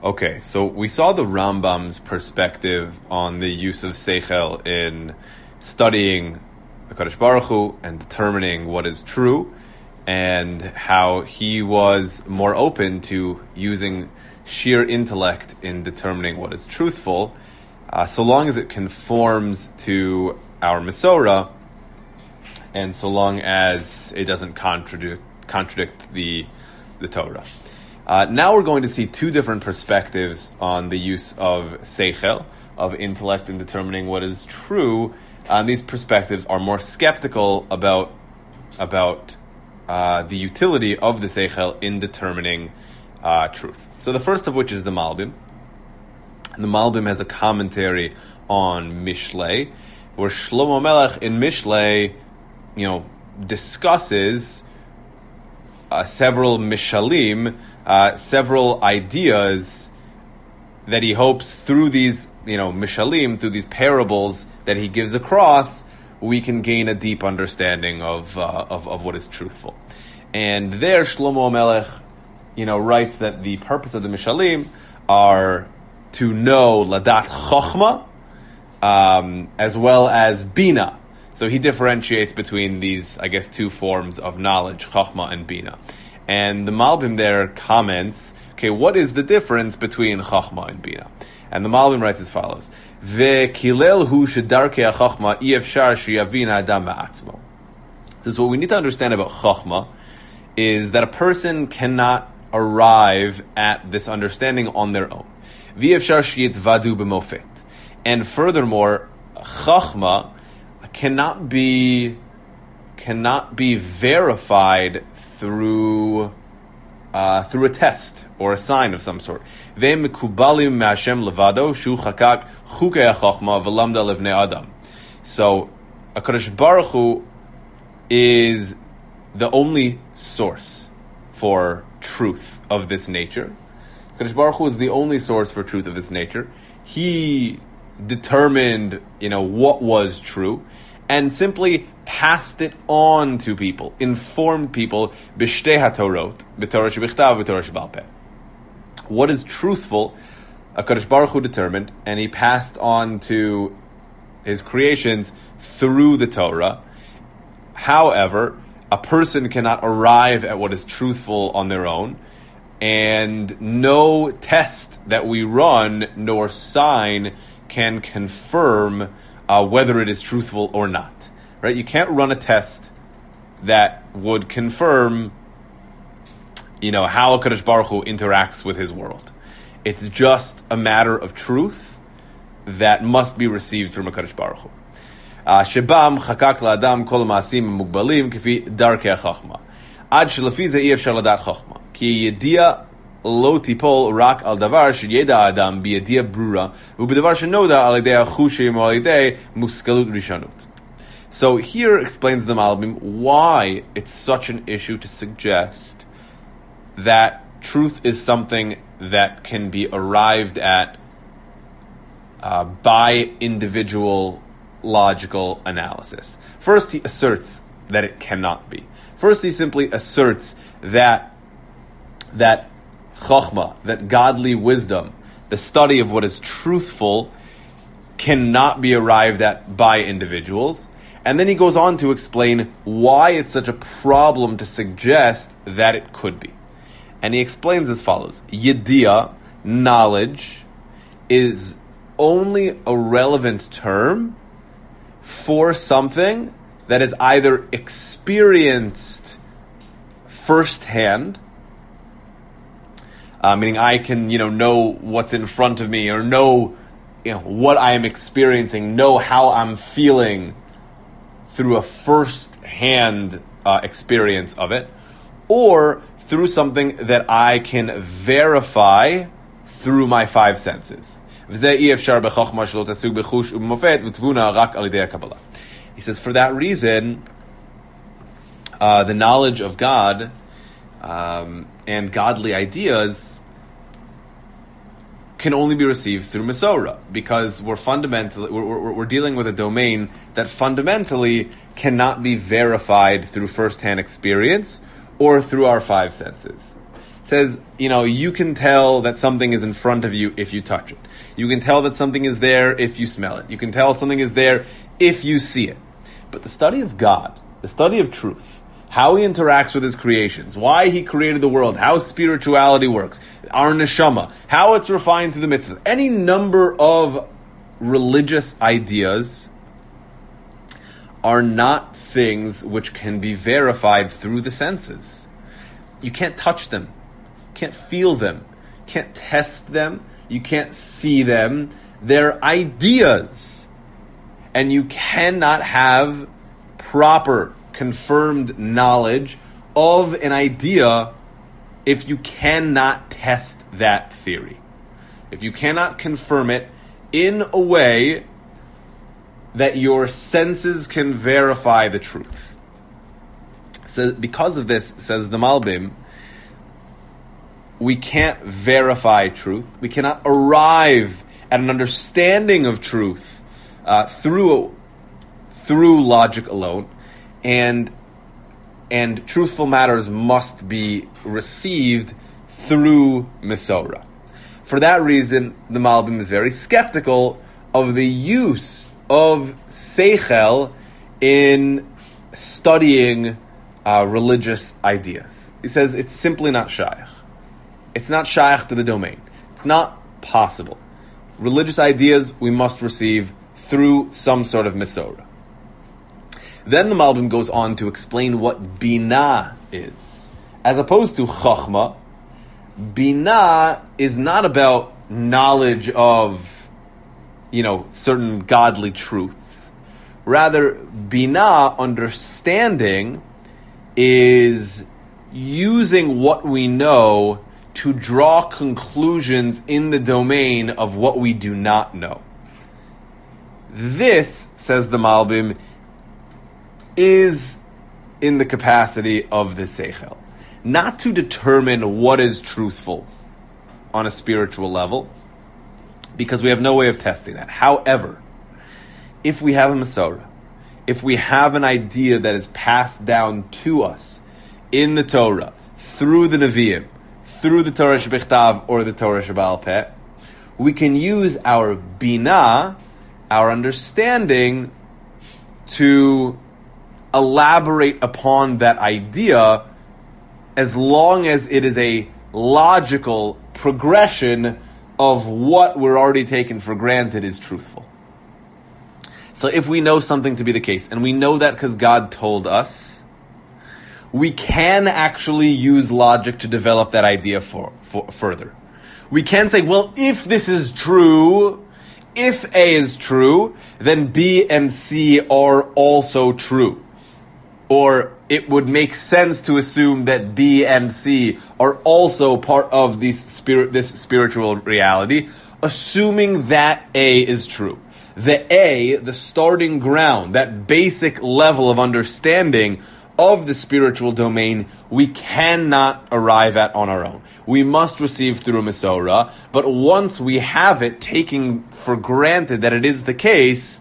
Okay, so we saw the Rambam's perspective on the use of Seichel in studying HaKadosh Baruch Hu and determining what is true, and how he was more open to using sheer intellect in determining what is truthful, so long as it conforms to our Masorah, and so long as it doesn't contradict the Torah. Now we're going to see two different perspectives on the use of Seichel, of intellect in determining what is true. These perspectives are more skeptical about the utility of the Seichel in determining truth. So the first of which is the Malbim. And the Malbim has a commentary on Mishlei, where Shlomo Melech in Mishlei, discusses several mishalim, several ideas that he hopes through these, mishalim, through these parables that he gives across, we can gain a deep understanding of what is truthful. And there, Shlomo Melech, writes that the purpose of the mishalim are to know ladat chokhmah, as well as bina. So he differentiates between these, two forms of knowledge, Chachma and Bina. And the Malbim there comments, what is the difference between Chachma and Bina? And the Malbim writes as follows, Ve'kilel hu shedarkei ha'chachma i'efshar sheyavin ha'adam ma'atzmo. This is what we need to understand about Chachma, is that a person cannot arrive at this understanding on their own. Ve'efshar sheyitvadu b'mofet. And furthermore, Chachma cannot be verified through a test or a sign of some sort. So HaKadosh Baruch Hu is the only source for truth of this nature. HaKadosh Baruch Hu is the only source for truth of this nature. He determined, what was true, and simply passed it on to people, informed people, b'shtei haTorot, b'Torah shebichtav, b'Torah sheba'al peh. What is truthful, HaKadosh Baruch Hu determined, and he passed on to his creations through the Torah. However, a person cannot arrive at what is truthful on their own, and no test that we run, nor sign, can confirm whether it is truthful or not. Right? You can't run a test that would confirm, how HaKadosh Baruch Hu interacts with his world. It's just a matter of truth that must be received from HaKadosh Baruch Hu. Shebam chakak la'adam kol ma'asim mugbalim kifi darkei ha'chachma. Ad shelafi ze ei efshar ladat chachma. Ki yediah lo tipol rak al davar sheyeda adam biyediah brura u'bedavar shenoda al yedei achushim o al yedei muskalut rishanut. So here explains the Malbim why it's such an issue to suggest that truth is something that can be arrived at by individual logical analysis. First, he asserts that it cannot be. First, he simply asserts that Chachma, that godly wisdom, the study of what is truthful, cannot be arrived at by individuals. And then he goes on to explain why it's such a problem to suggest that it could be. And he explains as follows. Yediah, knowledge, is only a relevant term for something that is either experienced firsthand, meaning I can, know what's in front of me, or know, what I am experiencing, know how I'm feeling through a first-hand experience of it, or through something that I can verify through my five senses. He says, for that reason, the knowledge of God and godly ideas can only be received through Masorah, because we're dealing with a domain that fundamentally cannot be verified through first-hand experience or through our five senses. He says, you can tell that something is in front of you if you touch it. You can tell that something is there if you smell it. You can tell something is there if you see it. But the study of God, the study of truth, how he interacts with his creations, why he created the world, how spirituality works, our neshama, how it's refined through the mitzvah, any number of religious ideas are not things which can be verified through the senses. You can't touch them. You can't feel them. You can't test them. You can't see them. They're ideas. And you cannot have proper, confirmed knowledge of an idea if you cannot test that theory. If you cannot confirm it in a way that your senses can verify the truth. So because of this, says the Malbim, we can't verify truth. We cannot arrive at an understanding of truth through logic alone, and truthful matters must be received through Mesorah. For that reason, the Malbim is very skeptical of the use of Seichel in studying religious ideas. He says it's simply not shaykh. It's not shaykh to the domain. It's not possible. Religious ideas we must receive through some sort of Mesorah. Then the Malbim goes on to explain what Binah is. As opposed to Chochmah, Binah is not about knowledge of, certain godly truths. Rather, Binah, understanding, is using what we know to draw conclusions in the domain of what we do not know. This, says the Malbim, is in the capacity of the Seichel. Not to determine what is truthful on a spiritual level, because we have no way of testing that. However, if we have a Mesorah, if we have an idea that is passed down to us in the Torah, through the Nevi'im, through the Torah Shebichtav or the Torah Sheba'al Peh, we can use our Binah, our understanding, to elaborate upon that idea as long as it is a logical progression of what we're already taken for granted is truthful. So if we know something to be the case, and we know that because God told us, we can actually use logic to develop that idea for further. We can say, well, if this is true, if A is true, then B and C are also true. Or it would make sense to assume that B and C are also part of this spiritual reality, assuming that A is true. The starting ground, that basic level of understanding of the spiritual domain, we cannot arrive at on our own. We must receive through a Mesorah, but once we have it, taking for granted that it is the case,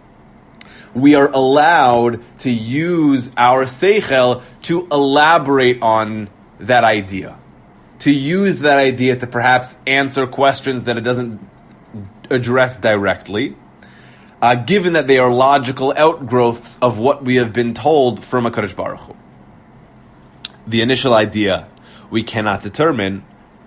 we are allowed to use our Seichel to elaborate on that idea. To use that idea to perhaps answer questions that it doesn't address directly, given that they are logical outgrowths of what we have been told from HaKadosh Baruch Hu. The initial idea we cannot determine.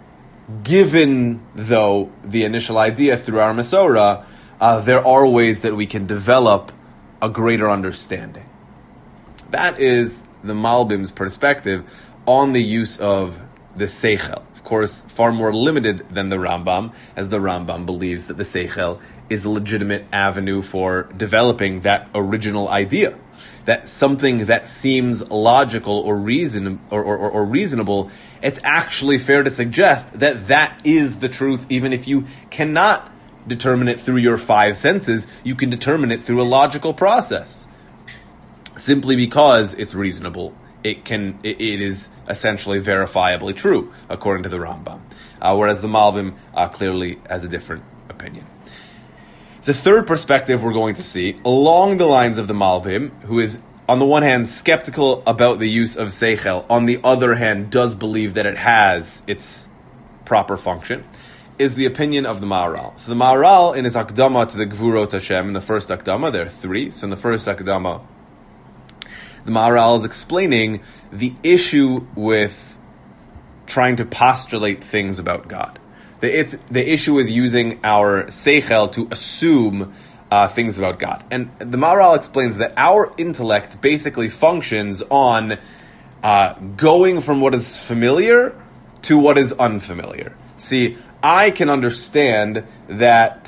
Given, though, the initial idea through our Mesorah, there are ways that we can develop a greater understanding. That is the Malbim's perspective on the use of the Seichel. Of course, far more limited than the Rambam, as the Rambam believes that the Seichel is a legitimate avenue for developing that original idea. That something that seems logical or reasonable, it's actually fair to suggest that that is the truth, even if you cannot determine it through your five senses, you can determine it through a logical process. Simply because it's reasonable, it is essentially verifiably true, according to the Rambam. Whereas the Malbim clearly has a different opinion. The third perspective we're going to see, along the lines of the Malbim, who is on the one hand, skeptical about the use of seichel, on the other hand, does believe that it has its proper function, is the opinion of the Maharal. So the Maharal, in his Akdama to the Gvurot Hashem, in the first Akdama, there are three. So in the first Akdama, the Maharal is explaining the issue with trying to postulate things about God. The issue with using our seichel to assume things about God. And the Maharal explains that our intellect basically functions on going from what is familiar to what is unfamiliar. See, I can understand that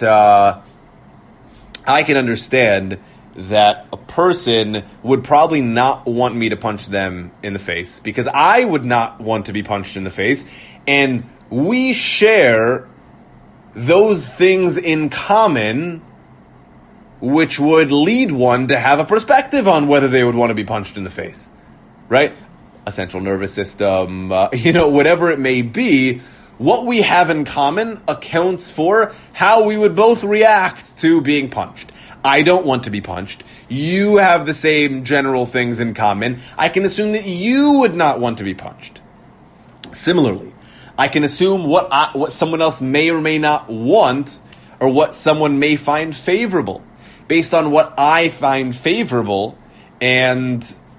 a person would probably not want me to punch them in the face because I would not want to be punched in the face, and we share those things in common which would lead one to have a perspective on whether they would want to be punched in the face, right? A central nervous system, whatever it may be. What we have in common accounts for how we would both react to being punched. I don't want to be punched. You have the same general things in common. I can assume that you would not want to be punched. Similarly, I can assume what someone else may or may not want, or what someone may find favorable, based on what I find favorable, and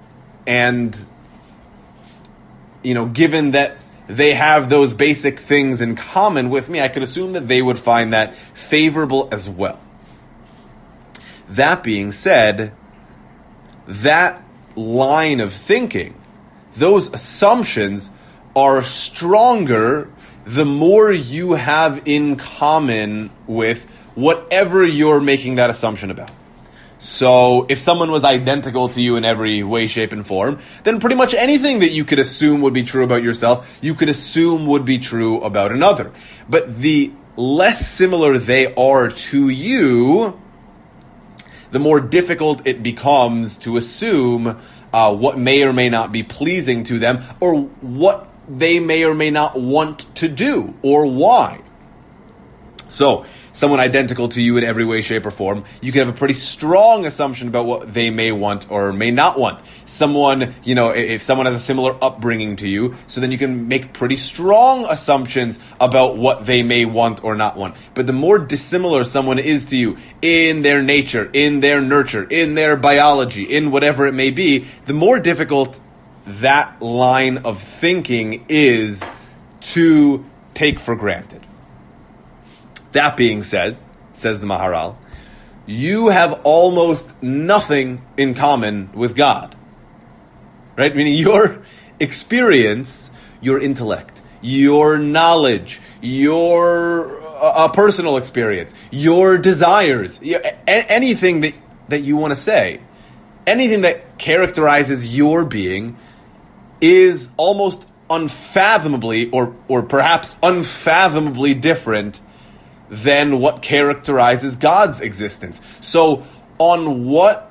given that they have those basic things in common with me, I could assume that they would find that favorable as well. That being said, that line of thinking, those assumptions are stronger the more you have in common with whatever you're making that assumption about. So if someone was identical to you in every way, shape, and form, then pretty much anything that you could assume would be true about yourself, you could assume would be true about another. But the less similar they are to you, the more difficult it becomes to assume what may or may not be pleasing to them, or what they may or may not want to do, or why. So, someone identical to you in every way, shape, or form, you can have a pretty strong assumption about what they may want or may not want. Someone, if someone has a similar upbringing to you, so then you can make pretty strong assumptions about what they may want or not want. But the more dissimilar someone is to you in their nature, in their nurture, in their biology, in whatever it may be, the more difficult that line of thinking is to take for granted. That being said, says the Maharal, you have almost nothing in common with God. Right? Meaning your experience, your intellect, your knowledge, your personal experience, your desires, anything that you want to say, anything that characterizes your being is almost unfathomably or perhaps unfathomably different than what characterizes God's existence. So on what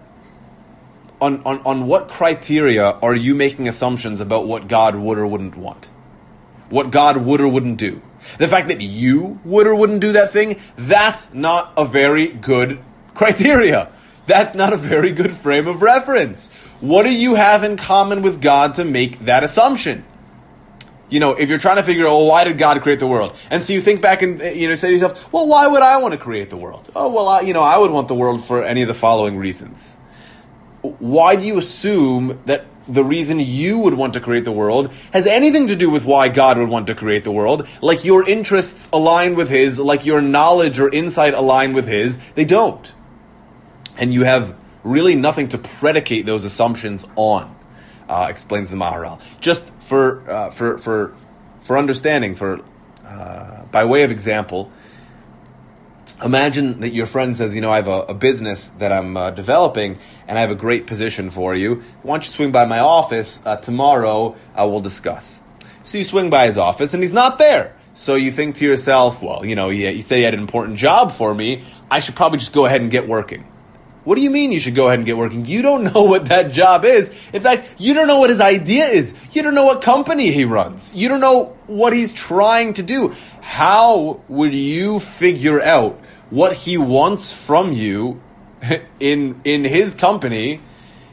criteria are you making assumptions about what God would or wouldn't want? What God would or wouldn't do? The fact that you would or wouldn't do that thing, that's not a very good criteria. That's not a very good frame of reference. What do you have in common with God to make that assumption? If you're trying to figure out, why did God create the world? And so you think back and, say to yourself, well, why would I want to create the world? Oh, well, I would want the world for any of the following reasons. Why do you assume that the reason you would want to create the world has anything to do with why God would want to create the world? Like your interests align with His, like your knowledge or insight align with His? They don't. And you have really nothing to predicate those assumptions on. Explains the Maharal. Just for understanding, by way of example, imagine that your friend says, I have a business that I'm developing, and I have a great position for you. Why don't you swing by my office tomorrow? We'll discuss. So you swing by his office, and he's not there. So you think to yourself, well, you say you had an important job for me. I should probably just go ahead and get working. What do you mean you should go ahead and get working? You don't know what that job is. In fact, you don't know what his idea is. You don't know what company he runs. You don't know what he's trying to do. How would you figure out what he wants from you in his company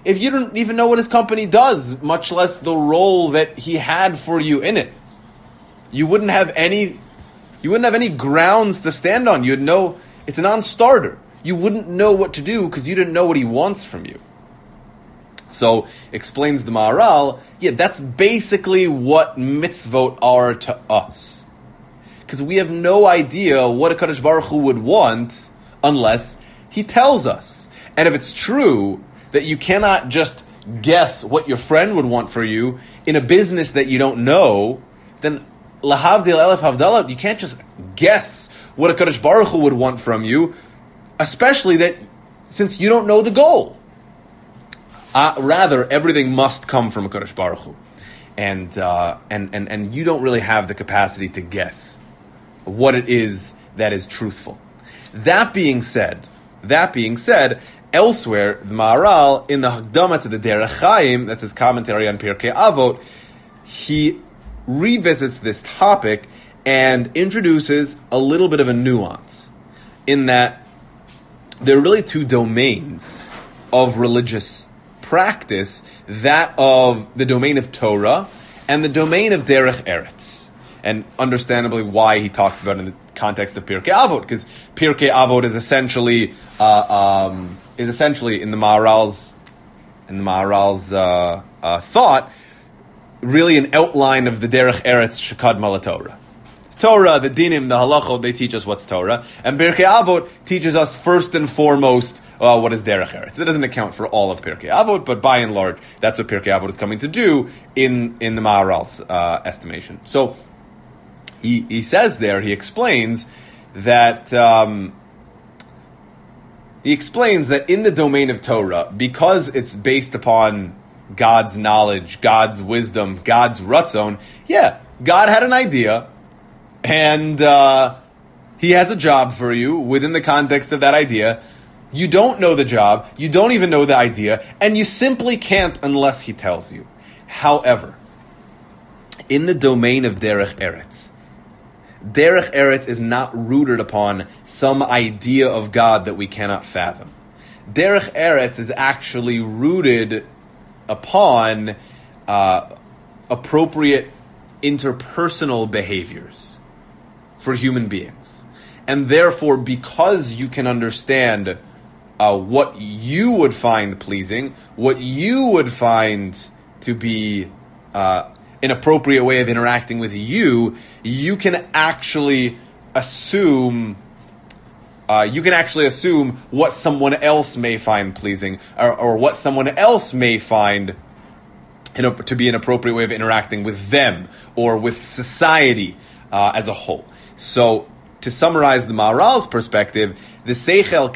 if you don't even know what his company does, much less the role that he had for you in it? You wouldn't have any grounds to stand on. You'd know it's a non-starter. You wouldn't know what to do because you didn't know what he wants from you. So, explains the Maharal, that's basically what mitzvot are to us. Because we have no idea what a Kadosh Baruch Hu would want unless he tells us. And if it's true that you cannot just guess what your friend would want for you in a business that you don't know, then lahavdil elef havdalah, you can't just guess what a Kadosh Baruch Hu would want from you, especially that since you don't know the goal. Rather, everything must come from a Kadosh Baruch Hu, and you don't really have the capacity to guess what it is that is truthful. That being said, elsewhere, the Maharal, in the Hakdama to the Derech Chaim, that's his commentary on Pirkei Avot, he revisits this topic and introduces a little bit of a nuance, in that there are really two domains of religious practice, that of the domain of Torah and the domain of Derech Eretz. And understandably why he talks about it in the context of Pirkei Avot, because Pirkei Avot is essentially in the Maharal's thought, really an outline of the Derech Eretz Shekadma LaTorah. Torah, the dinim, the halachot, they teach us what's Torah, and Pirkei Avot teaches us first and foremost what is Derech Eretz. It doesn't account for all of Pirkei Avot, but by and large, that's what Pirkei Avot is coming to do in the Maharal's estimation. So he says there, he explains that in the domain of Torah, because it's based upon God's knowledge, God's wisdom, God's ratzon, God had an idea, and he has a job for you within the context of that idea. You don't know the job, you don't even know the idea, and you simply can't unless he tells you. However, in the domain of Derech Eretz is not rooted upon some idea of God that we cannot fathom. Derech Eretz is actually rooted upon appropriate interpersonal behaviors for human beings. And therefore, because you can understand what you would find pleasing, what you would find to be an appropriate way of interacting with you, you can actually assume what someone else may find pleasing, or what someone else may find to be an appropriate way of interacting with them or with society as a whole. So, to summarize the Maharal's perspective, the Seichel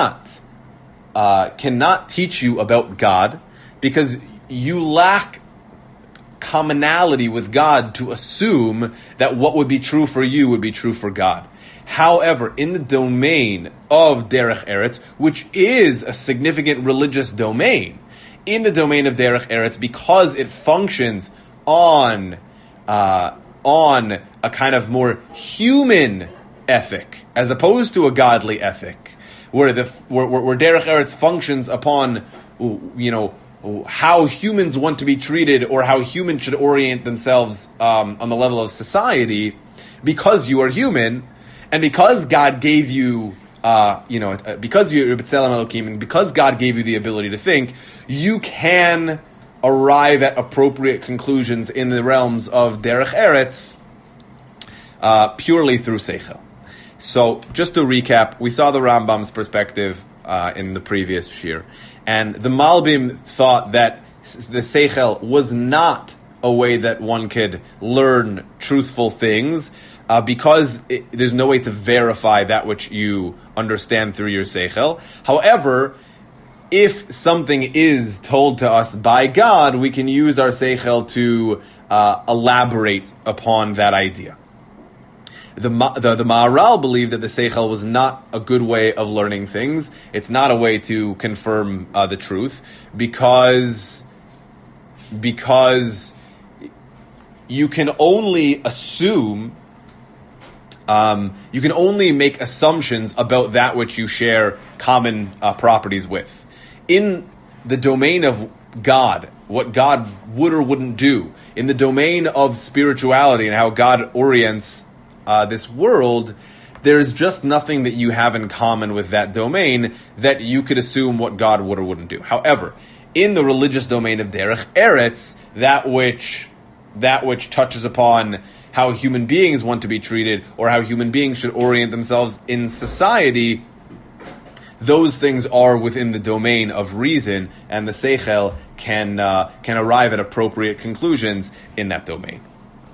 cannot teach you about God because you lack commonality with God to assume that what would be true for you would be true for God. However, in the domain of Derech Eretz, which is a significant religious domain, in the domain of Derech Eretz, because it functions on a kind of more human ethic as opposed to a godly ethic, where Derech Eretz functions upon, how humans want to be treated or how humans should orient themselves on the level of society, because you are human, and because God gave you, because you're B'Tselem Elokim, and because God gave you the ability to think, you can arrive at appropriate conclusions in the realms of Derech Eretz purely through Seichel. So, just to recap, we saw the Rambam's perspective in the previous shir, and the Malbim thought that the Seichel was not a way that one could learn truthful things, because there's no way to verify that which you understand through your Seichel. However, if something is told to us by God, we can use our Seichel to elaborate upon that idea. The Maharal believed that the Seichel was not a good way of learning things. It's not a way to confirm the truth, because you can only assume, you can only make assumptions about that which you share common properties with. In the domain of God, what God would or wouldn't do, in the domain of spirituality and how God orients this world, there's just nothing that you have in common with that domain that you could assume what God would or wouldn't do. However, in the religious domain of Derech Eretz, that which touches upon how human beings want to be treated or how human beings should orient themselves in society, those things are within the domain of reason, and the Seichel can arrive at appropriate conclusions in that domain.